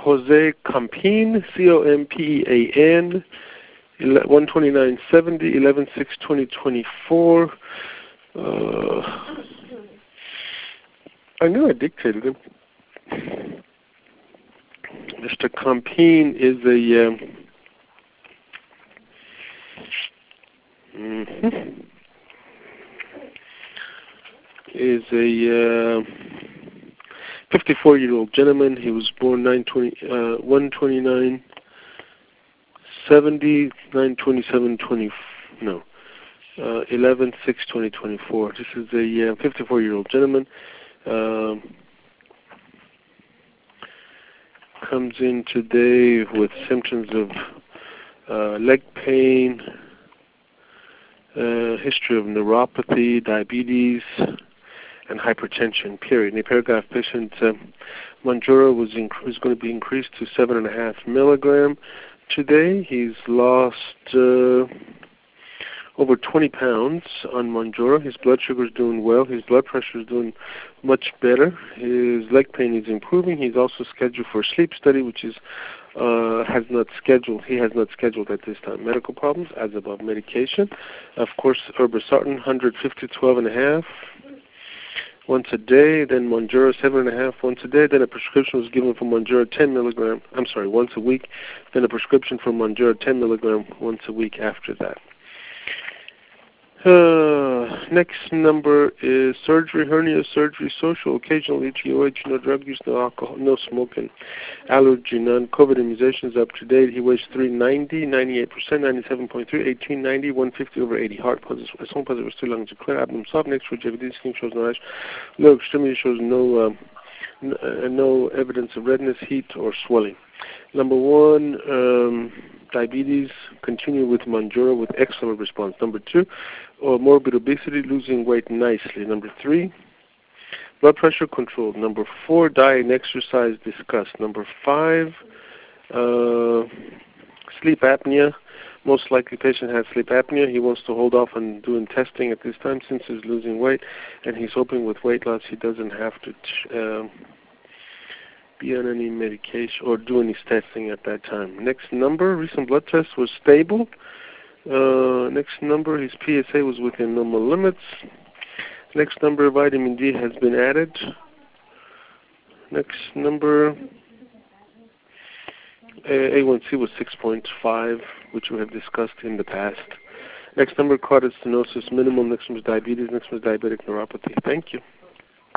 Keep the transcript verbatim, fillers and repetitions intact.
Jose Campan, C O M P E A N, one twenty-nine seventy, eleven six twenty twenty-four. Uh, I knew I dictated him. Mister Campan is a um, mm-hmm, is a uh, fifty-four-year-old gentleman. He was born nine twenty, uh, one twenty-nine seventy, nine twenty-seven twenty. No, uh, eleven six twenty twenty-four. This is a uh, fifty-four-year-old gentleman. Um, comes in today with symptoms of uh, leg pain, uh, history of neuropathy, diabetes, and hypertension, period. In the paragraph, patient uh, Mounjaro was, inc- was going to be increased to seven point five milligram today. He's lost uh, over twenty pounds on Mounjaro. His blood sugar is doing well. His blood pressure is doing much better. His leg pain is improving. He's also scheduled for a sleep study, which is uh, has not scheduled. He has not scheduled at this time. Medical problems, as above. Medication, of course, irbesartan, one hundred fifty, twelve and a half. Once a day, then Mounjaro seven and a half once a day. Then a prescription was given for Mounjaro ten milligram. I'm sorry, once a week. Then a prescription for Mounjaro ten milligram once a week after that. Uh, next number is surgery, hernia surgery, social, occasional H E O H, no drug use, no alcohol, no smoking, allergy, none. COVID immunizations up to date. He weighs three ninety, ninety-eight percent, ninety-seven point three, eighteen ninety, one fifty over eighty. Heart pulses, home pulses was still lungs are clear. Abdomen soft. Next for J V D, skin shows no rash. Lower extremity shows no um, n- uh, no evidence of redness, heat, or swelling. Number one, um, diabetes, continue with Mounjaro with excellent response. Number two, or morbid obesity, losing weight nicely. Number three, blood pressure controlled. Number four, diet and exercise discussed. Number five, uh, sleep apnea. Most likely patient has sleep apnea. He wants to hold off on doing testing at this time since he's losing weight, and he's hoping with weight loss he doesn't have to uh, be on any medication or do any testing at that time. Next number, recent blood test was stable. Uh, next number, his P S A was within normal limits. Next number, vitamin D has been added. Next number, A one C was six point five, which we have discussed in the past. Next number, cardiac stenosis minimal. Next number is diabetes. Next number is diabetic neuropathy. Thank you.